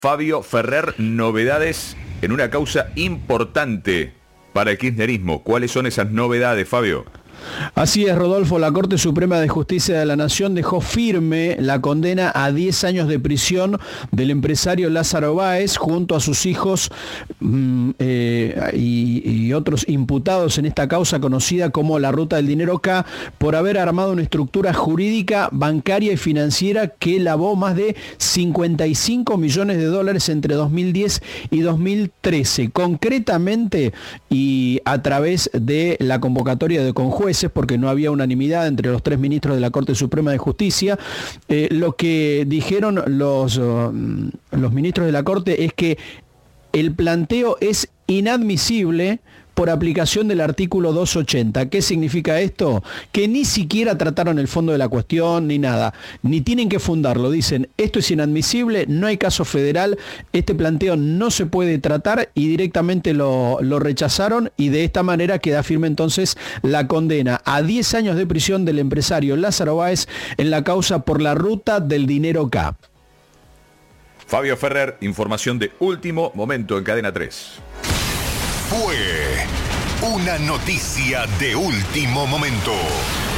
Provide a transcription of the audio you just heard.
Fabio Ferrer, novedades en una causa importante para el kirchnerismo. ¿Cuáles son esas novedades, Fabio? Así es, Rodolfo. La Corte Suprema de Justicia de la Nación dejó firme la condena a 10 años de prisión del empresario Lázaro Báez junto a sus hijos y otros imputados en esta causa conocida como la Ruta del Dinero K, por haber armado una estructura jurídica, bancaria y financiera que lavó más de 55 millones de dólares entre 2010 y 2013. Concretamente, y a través de la convocatoria de conjueces, porque no había unanimidad entre los 3 ministros de la Corte Suprema de Justicia, lo que dijeron los ministros de la Corte es que el planteo es inadmisible por aplicación del artículo 280. ¿Qué significa esto? Que ni siquiera trataron el fondo de la cuestión ni nada, ni tienen que fundarlo. Dicen, esto es inadmisible, no hay caso federal, este planteo no se puede tratar, y directamente lo rechazaron, y de esta manera queda firme entonces la condena a 10 años de prisión del empresario Lázaro Báez en la causa por la Ruta del Dinero K. Fabio Ferrer, información de último momento en Cadena 3. Fue una noticia de último momento.